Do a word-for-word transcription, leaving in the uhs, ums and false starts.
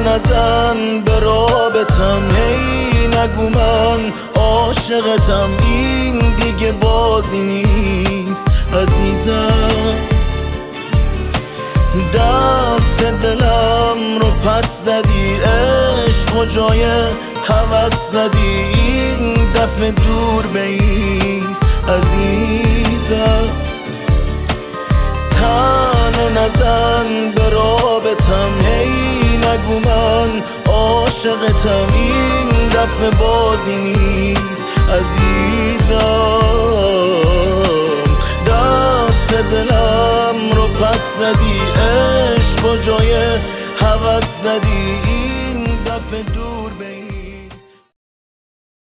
نزن به رابطم، هی نگو من عاشقتم، این دیگه بازی نیست عزیزم. دست دلم رو پس زدی، عشق و جای هوس زدی، این دفعه دور بایست عزیزم. تن نزن به رابطم، هی نگو من عاشقتم، این دفعه بازی نیست عزیزم. دست دلم رو پس زدی، عشق و جای هوس زدی،